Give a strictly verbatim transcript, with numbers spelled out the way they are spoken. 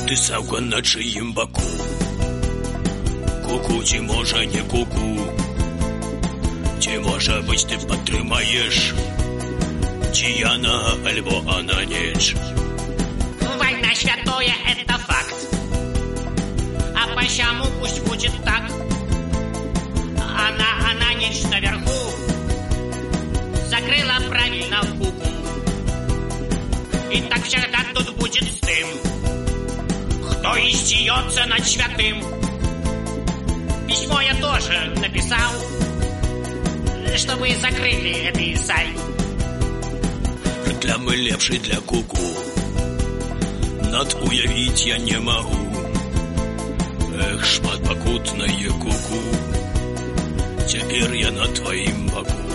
ты саўка на чыім баку? Ку-ку, ці можа не ку-ку? Ці можа быць ты падтрымаеш ці яна альбо она неч? Война святое — это факт. А почему пусть будет так? Она, она нечь наверху закрыла правильно куку. И так всегда тут будет с тем, кто издеется над святым. Письмо я тоже написал, чтобы закрыли этот сайт. Для мы лепший для куку, над уявить я не могу. Эх, шмат пакутнае куку, теперь я на твоим боку.